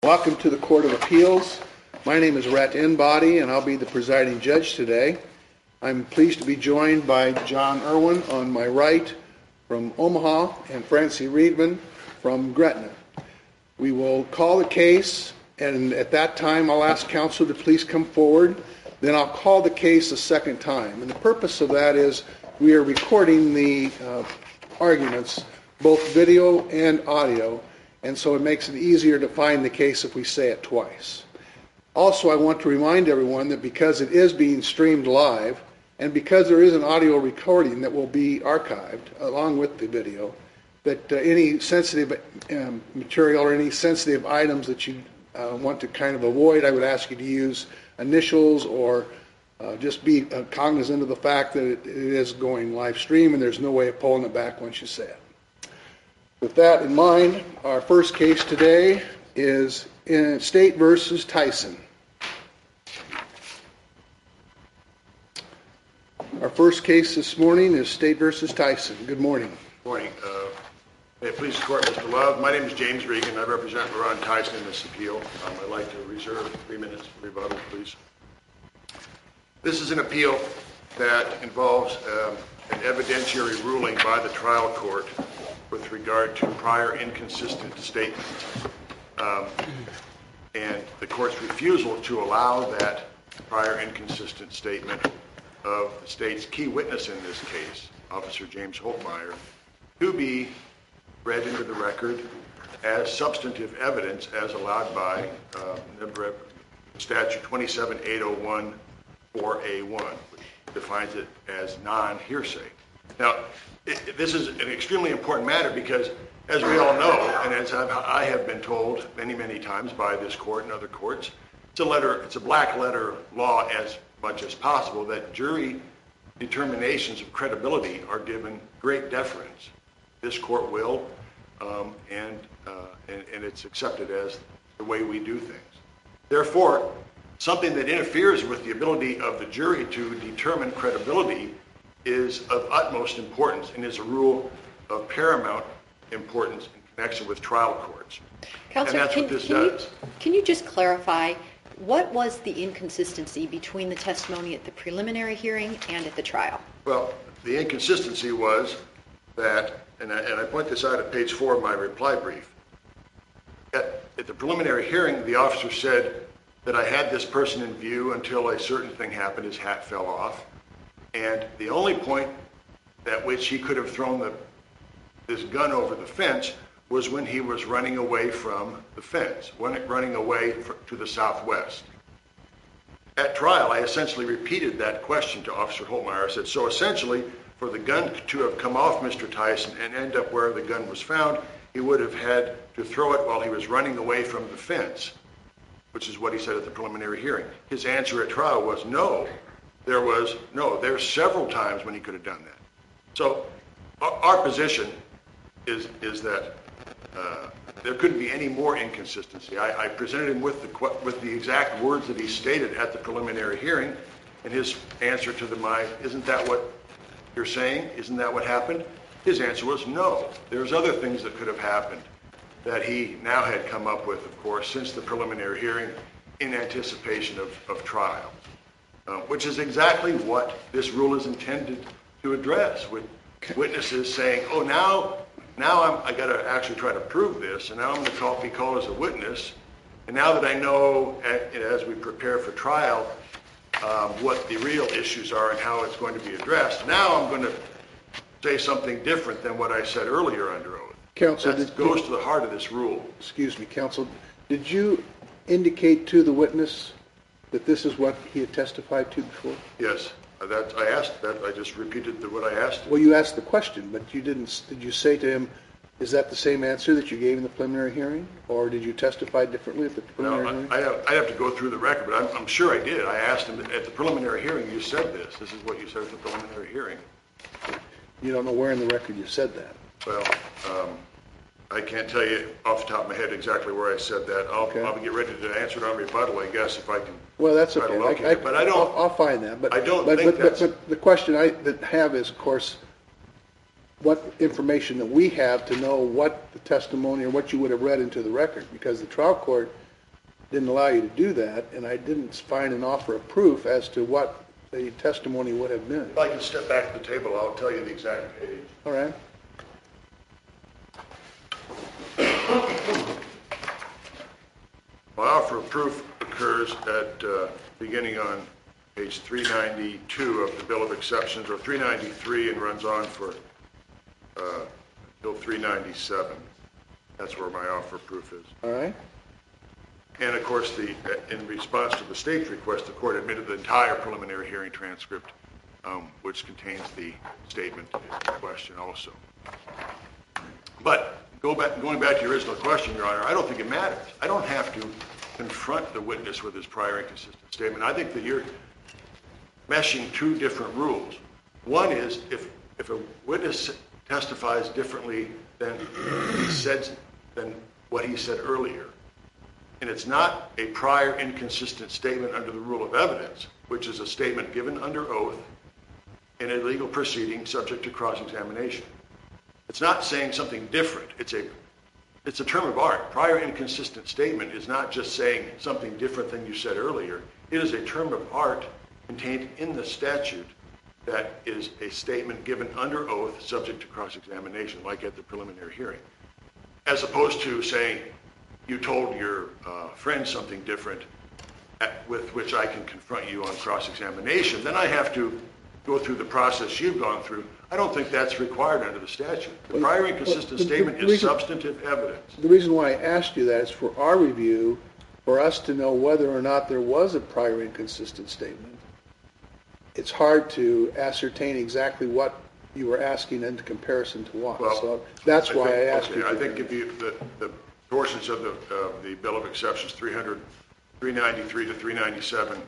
Welcome to the Court of Appeals. My name is Rhett Enbody, and I'll be the presiding judge today. I'm pleased to be joined by John Irwin on my right from Omaha and Francie Reedman from Gretna. We will call the case, and at that time I'll ask counsel to please come forward. Then I'll call the case a second time. And the purpose of that is we are recording the arguments, both video and audio, and so it makes it easier to find the case if we say it twice. Also, I want to remind everyone that because it is being streamed live, and because there is an audio recording that will be archived along with the video, that any sensitive material or any sensitive items that you want to kind of avoid, I would ask you to use initials or just be cognizant of the fact that it is going live stream and there's no way of pulling it back once you say it. With that in mind, our first case today is in State versus Tyson. Our first case this morning is State versus Tyson. Good morning. Good morning. May it please the court, Mr. Love. My name is James Regan. I represent Ron Tyson in this appeal. I'd like to reserve 3 minutes for rebuttal, please. This is an appeal that involves an evidentiary ruling by the trial court with regard to prior inconsistent statements. And the court's refusal to allow that prior inconsistent statement of the state's key witness in this case, Officer James Holtmeyer, to be read into the record as substantive evidence as allowed by Statute 27801 4A1, which defines it as non-hearsay. Now, this is an extremely important matter because, as we all know, and as I have been told many, many times by this court and other courts, it's a black letter law as much as possible that jury determinations of credibility are given great deference. This court will, and it's accepted as the way we do things. Therefore, something that interferes with the ability of the jury to determine credibility is of utmost importance and is a rule of paramount importance in connection with trial courts. Counselor, and that's what this does. Can you just clarify, what was the inconsistency between the testimony at the preliminary hearing and at the trial? Well, the inconsistency was that, and I point this out at page 4 of my reply brief, at the preliminary hearing, the officer said that I had this person in view until a certain thing happened, his hat fell off, and the only point at which he could have thrown this gun over the fence was when he was running away from the fence, running away to the southwest. At trial, I essentially repeated that question to Officer Holtmeyer. I said, so essentially, for the gun to have come off Mr. Tyson and end up where the gun was found, he would have had to throw it while he was running away from the fence, which is what he said at the preliminary hearing. His answer at trial was no. There's several times when he could have done that. So our position is that there couldn't be any more inconsistency. I presented him with the exact words that he stated at the preliminary hearing, and his answer to isn't that what you're saying? Isn't that what happened? His answer was no. There's other things that could have happened that he now had come up with, of course, since the preliminary hearing in anticipation of trial, which is exactly what this rule is intended to address, with witnesses saying, oh, now I got to actually try to prove this, and now I'm going to be called as a witness, and now that I know, as we prepare for trial, what the real issues are and how it's going to be addressed, now I'm going to say something different than what I said earlier under oath. Counsel, that goes to the heart of this rule. Excuse me, counsel. Did you indicate to the witness that this is what he had testified to before? Yes. I asked that. I just repeated what I asked him. Well, you asked the question, but you didn't. Did you say to him, is that the same answer that you gave in the preliminary hearing, or did you testify differently at the preliminary hearing? I have to go through the record, but I'm sure I did. I asked him at the preliminary hearing, you said this. This is what you said at the preliminary hearing. You don't know where in the record you said that? Well, I can't tell you off the top of my head exactly where I said that. I'll get ready to answer it on rebuttal, I guess, if I can. Well, that's okay. But I don't. I'll find that. But I don't think that's. But the question I have is, of course, what information that we have to know what the testimony or what you would have read into the record, because the trial court didn't allow you to do that, and I didn't find an offer of proof as to what the testimony would have been. If I can step back to the table, I'll tell you the exact page. All right? My offer of proof occurs at beginning on page 392 of the Bill of Exceptions, or 393, and runs on for until 397. That's where my offer of proof is. All right? And of course, in response to the state's request, the court admitted the entire preliminary hearing transcript, which contains the statement in question also. But going back to your original question, Your Honor, I don't think it matters. I don't have to confront the witness with his prior inconsistent statement. I think that you're meshing two different rules. One is if a witness testifies differently than what he said earlier, and it's not a prior inconsistent statement under the rule of evidence, which is a statement given under oath in a legal proceeding subject to cross-examination. It's not saying something different. It's a term of art. Prior inconsistent statement is not just saying something different than you said earlier. It is a term of art contained in the statute that is a statement given under oath subject to cross-examination, like at the preliminary hearing, as opposed to saying you told your friend something different with which I can confront you on cross-examination. Then I have to go through the process you've gone through. I don't think that's required under the statute. The prior inconsistent statement is substantive evidence. The reason why I asked you that is for our review, for us to know whether or not there was a prior inconsistent statement. It's hard to ascertain exactly what you were asking in comparison to what. Well, so that's why I asked you. I think if you, the portions of the Bill of Exceptions, 393 to 397,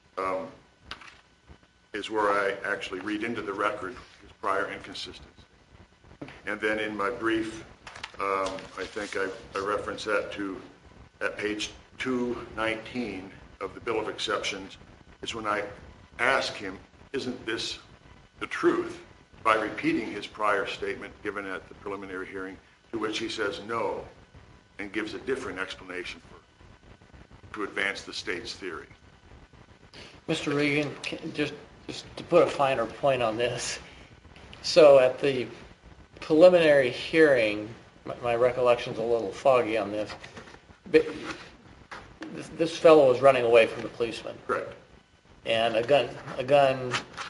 is where I actually read into the record his prior inconsistency. And then in my brief, I think I reference that at page 219 of the Bill of Exceptions, is when I ask him, isn't this the truth? By repeating his prior statement given at the preliminary hearing, to which he says no, and gives a different explanation to advance the state's theory. Mr. Regan, just to put a finer point on this, so at the preliminary hearing, my recollection's a little foggy on this, but this fellow was running away from the policeman. Correct. And a gun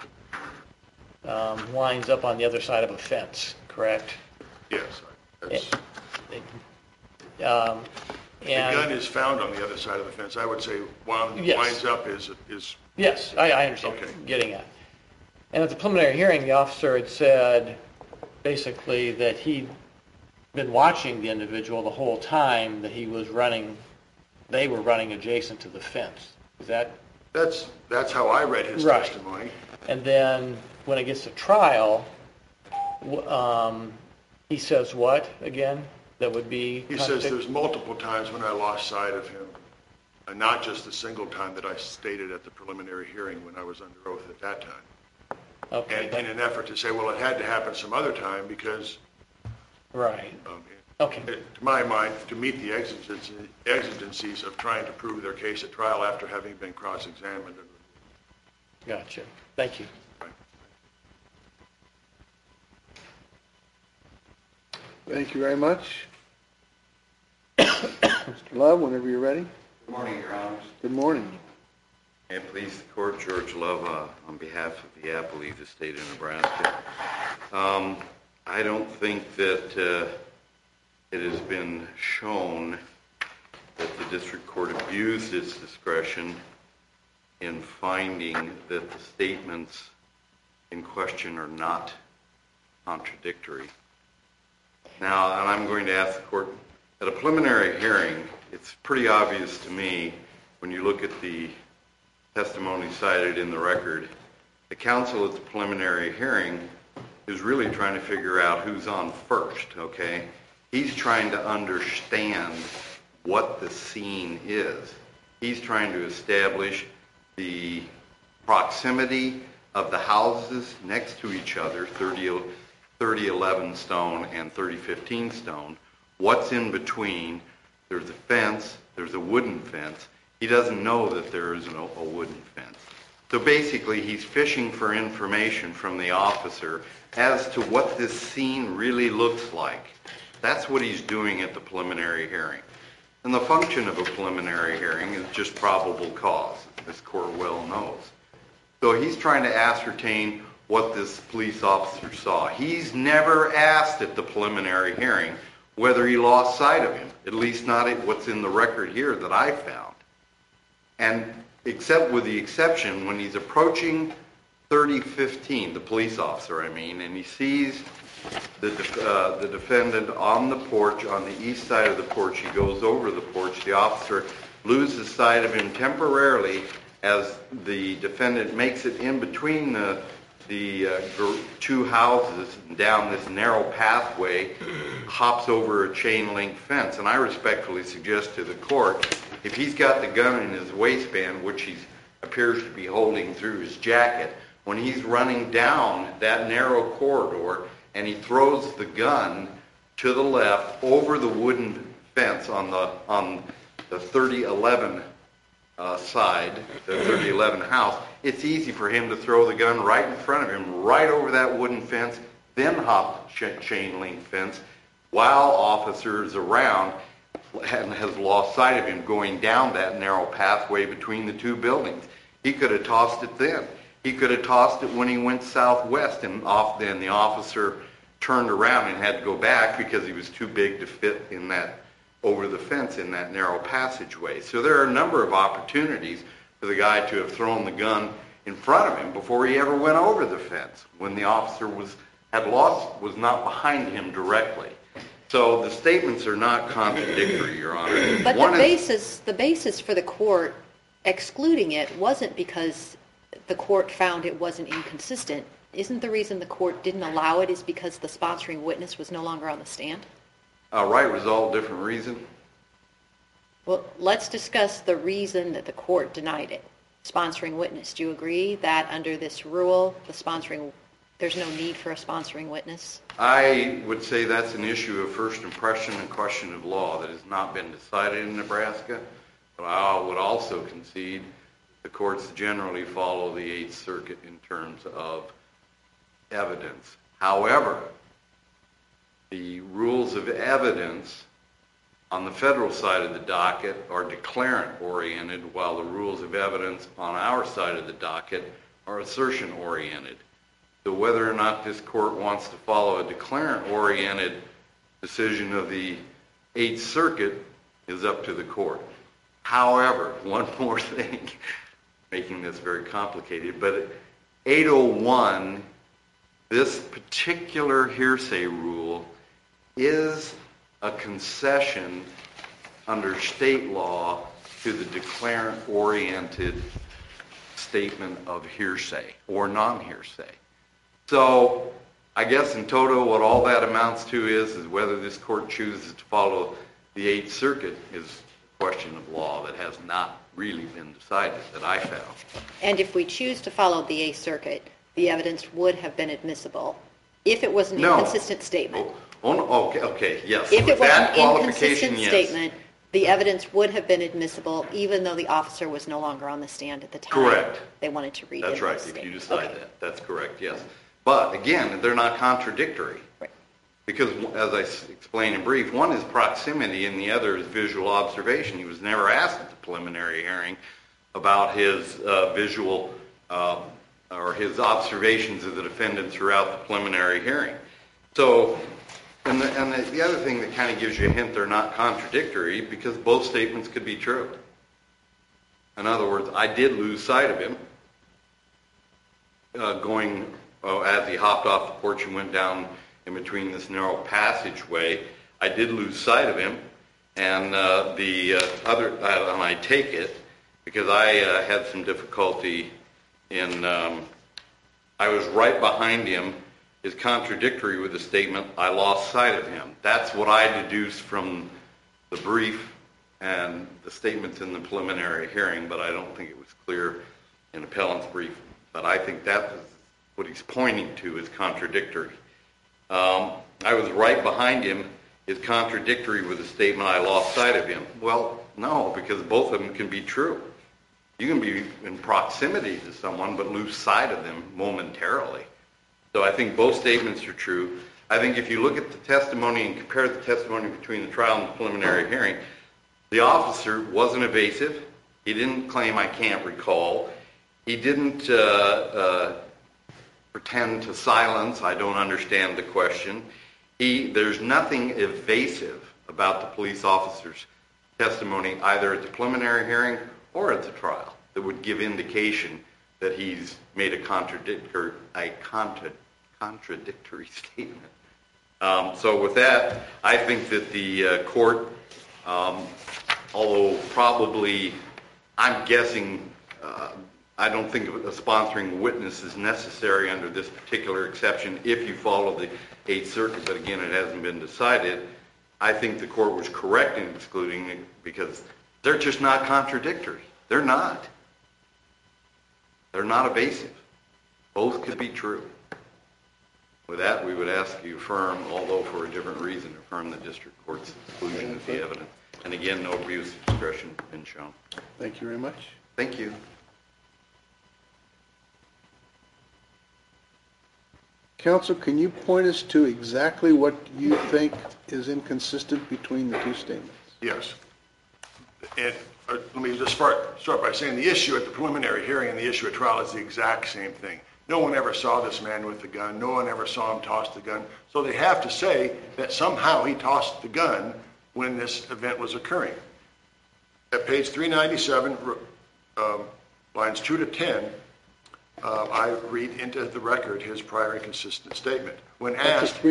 lines up on the other side of a fence, correct? Yes. That's, And the gun is found on the other side of the fence. I would say Yes. winds up is yes, I understand Okay. what you're getting at. And at the preliminary hearing, the officer had said basically that he'd been watching the individual the whole time that he was running, they were running adjacent to the fence. Is that? That's how I read his Right. testimony. And then when it gets to trial, he says what again? That would be He says there's multiple times when I lost sight of him, and not just the single time that I stated at the preliminary hearing when I was under oath at that time. Okay. And in an effort to say, well, it had to happen some other time because, Right. Okay. to my mind, to meet the exigencies of trying to prove their case at trial after having been cross-examined. Gotcha. Thank you. Thank you very much. Mr. Love, whenever you're ready. Good morning, Your Honors. Good morning. And please, the court, George Love, on behalf of the Appalachian State of Nebraska. I don't think that it has been shown that the district court abused its discretion in finding that the statements in question are not contradictory. Now, and I'm going to ask the court, at a preliminary hearing, it's pretty obvious to me when you look at the testimony cited in the record, the counsel at the preliminary hearing is really trying to figure out who's on first, okay? He's trying to understand what the scene is. He's trying to establish the proximity of the houses next to each other, 3011 Stone and 3015 Stone. What's in between? There's a fence, there's a wooden fence. He doesn't know that there is a wooden fence. So basically, he's fishing for information from the officer as to what this scene really looks like. That's what he's doing at the preliminary hearing. And the function of a preliminary hearing is just probable cause, this court well knows. So he's trying to ascertain what this police officer saw. He's never asked at the preliminary hearing whether he lost sight of him, at least not what's in the record here that I found. And except with the exception when he's approaching 3015, the police officer, and he sees the defendant on the porch, on the east side of the porch. He goes over the porch. The officer loses sight of him temporarily as the defendant makes it in between the two houses and down this narrow pathway, hops over a chain link fence. And I respectfully suggest to the court, if he's got the gun in his waistband, which he appears to be holding through his jacket, when he's running down that narrow corridor and he throws the gun to the left over the wooden fence on the 3011 side, the 3011 house, it's easy for him to throw the gun right in front of him, right over that wooden fence, then hop chain link fence, while officers around and has lost sight of him going down that narrow pathway between the two buildings. He could have tossed it then. He could have tossed it when he went southwest, and then the officer turned around and had to go back because he was too big to fit in that over the fence in that narrow passageway. So there are a number of opportunities for the guy to have thrown the gun in front of him before he ever went over the fence, when the officer was not behind him directly. So the statements are not contradictory, Your Honor. But the basis for the court excluding it wasn't because the court found it wasn't inconsistent. Isn't the reason the court didn't allow it is because the sponsoring witness was no longer on the stand? Right result, different reason. Well, let's discuss the reason that the court denied it. Sponsoring witness. Do you agree that under this rule, there's no need for a sponsoring witness? I would say that's an issue of first impression and question of law that has not been decided in Nebraska. But I would also concede the courts generally follow the Eighth Circuit in terms of evidence. However, the rules of evidence on the federal side of the docket are declarant-oriented, while the rules of evidence on our side of the docket are assertion-oriented. So whether or not this court wants to follow a declarant-oriented decision of the Eighth Circuit is up to the court. However, one more thing, making this very complicated, but 801, this particular hearsay rule is a concession under state law to the declarant-oriented statement of hearsay or non-hearsay. So I guess in total what all that amounts to is whether this court chooses to follow the Eighth Circuit is a question of law that has not really been decided that I found. And if we choose to follow the Eighth Circuit, the evidence would have been admissible if it was an inconsistent statement. Okay, yes. If it was that an inconsistent statement, the evidence would have been admissible even though the officer was no longer on the stand at the time. Correct. They wanted to read it. That's right, if you decide that. That's correct, yes. But again, they're not contradictory. Right. Because as I explained in brief, one is proximity and the other is visual observation. He was never asked at the preliminary hearing about his visual or his observations of the defendant throughout the preliminary hearing. So, and the other thing that kind of gives you a hint they're not contradictory because both statements could be true. In other words, I did lose sight of him as he hopped off the porch and went down in between this narrow passageway. I did lose sight of him, and and I take it because I had some difficulty in. I was right behind him. Is contradictory with the statement, I lost sight of him. That's what I deduced from the brief and the statements in the preliminary hearing, but I don't think it was clear in appellant's brief. But I think that is what he's pointing to is contradictory. I was right behind him is contradictory with the statement, I lost sight of him. Well, No, because both of them can be true. You can be in proximity to someone but lose sight of them momentarily. So I think both statements are true. I think if you look at the testimony and compare the testimony between the trial and the preliminary hearing, the officer wasn't evasive. He didn't claim I can't recall. He didn't pretend to silence, I don't understand the question. There's nothing evasive about the police officer's testimony either at the preliminary hearing or at the trial that would give indication that he's made a contradictory statement. So with that, I think that the court, although probably, I'm guessing, I don't think a sponsoring witness is necessary under this particular exception if you follow the Eighth Circuit, but again, it hasn't been decided. I think the court was correct in excluding it because they're just not contradictory. They're not. They're not evasive. Both could be true. With that, we would ask you affirm, although for a different reason, affirm the district court's exclusion of the evidence. And again, no abuse of discretion been shown. Thank you very much. Thank you. Counsel, can you point us to exactly what you think is inconsistent between the two statements? Yes. And let me just start by saying the issue at the preliminary hearing and the issue at trial is the exact same thing. No one ever saw this man with the gun. No one ever saw him toss the gun. So they have to say that somehow he tossed the gun when this event was occurring. At page 397, lines 2 to 10, I read into the record his prior inconsistent statement. When That's asked,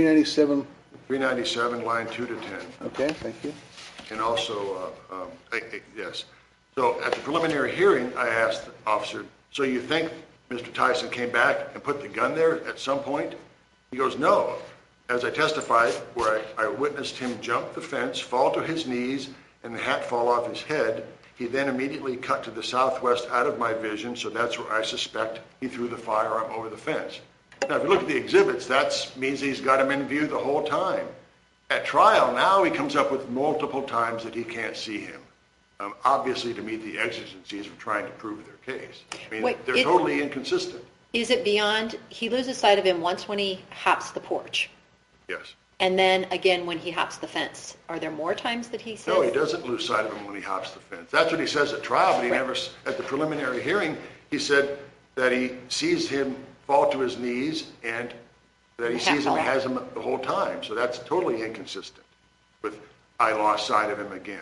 397. line 2 to 10. Okay, thank you. And also, yes. So at the preliminary hearing, I asked the officer, so you think Mr. Tyson came back and put the gun there at some point? He goes, no. As I testified, where I witnessed him jump the fence, fall to his knees, and the hat fall off his head, he then immediately cut to the southwest out of my vision, so that's where I suspect he threw the firearm over the fence. Now, if you look at the exhibits, that means he's got him in view the whole time. At trial, now he comes up with multiple times that he can't see him, obviously to meet the exigencies of trying to prove their case. I mean, they're totally inconsistent. Is it beyond, he loses sight of him once when he hops the porch? Yes. And then again when he hops the fence. Are there more times that he says? No, he doesn't lose sight of him when he hops the fence. That's what he says at trial, but he never, at the preliminary hearing, he said that he sees him fall to his knees and that he sees him, has him the whole time. So that's totally inconsistent with I lost sight of him again.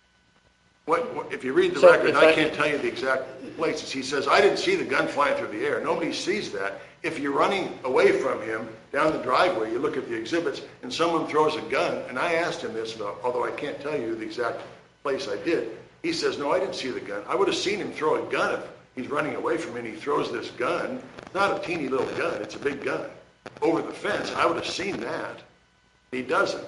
What if you read the record, I can't tell you the exact places. He says, I didn't see the gun flying through the air. Nobody sees that. If you're running away from him down the driveway, you look at the exhibits, and someone throws a gun, and I asked him this, although I can't tell you the exact place I did. He says, no, I didn't see the gun. I would have seen him throw a gun if he's running away from me and he throws this gun. It's not a teeny little gun. It's a big gun. Over the fence, I would have seen that. He doesn't.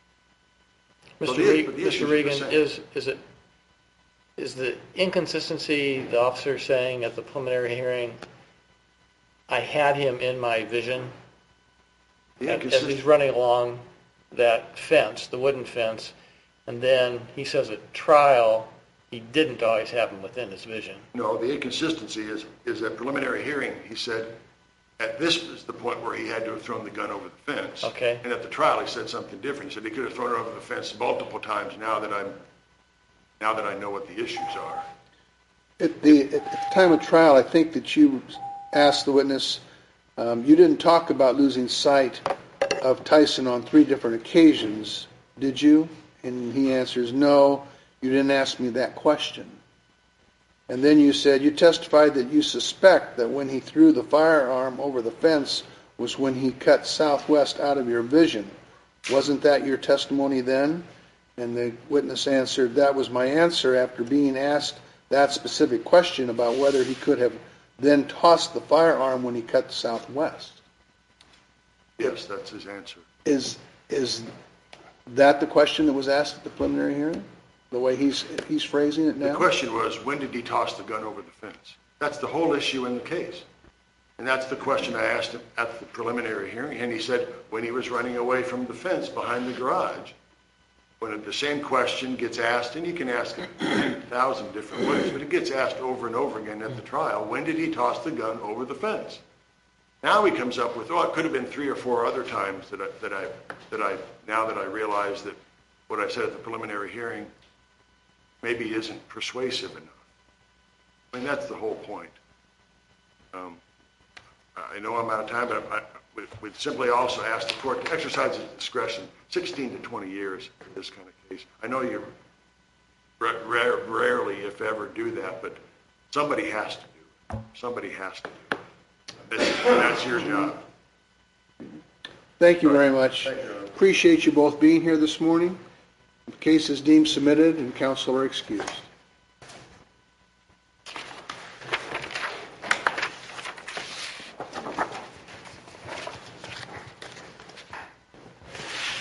Mr. Regan, is the inconsistency the officer saying at the preliminary hearing, I had him in my vision as he's running along that fence, the wooden fence, and then he says at trial he didn't always have him within his vision? No, the inconsistency is at preliminary hearing, he said, at this is the point where he had to have thrown the gun over the fence. Okay. And at the trial he said something different. He said he could have thrown it over the fence multiple times now that I know what the issues are. At the time of trial, I think that you asked the witness, you didn't talk about losing sight of Tyson on 3 different occasions, did you? And he answers, no, you didn't ask me that question. And then you said, you testified that you suspect that when he threw the firearm over the fence was when he cut southwest out of your vision. Wasn't that your testimony then? And the witness answered, that was my answer after being asked that specific question about whether he could have then tossed the firearm when he cut southwest. Yes, that's his answer. Is that the question that was asked at the preliminary hearing? The way he's phrasing it now? The question was, when did he toss the gun over the fence? That's the whole issue in the case. And that's the question I asked him at the preliminary hearing. And he said, when he was running away from the fence behind the garage. when the same question gets asked, and you can ask it 10,000 different ways, but it gets asked over and over again at the trial, when did he toss the gun over the fence? Now he comes up with, oh, it could have been 3 or 4 other times now that I realize that what I said at the preliminary hearing maybe isn't persuasive enough. I mean, that's the whole point. I know I'm out of time, but I would simply also ask the court to exercise its discretion, 16 to 20 years for this kind of case. I know you rarely, if ever, do that, but somebody has to do it. Somebody has to do it. And that's your job. Thank you very much. Thank you. Appreciate you both being here this morning. The case is deemed submitted and counsel are excused.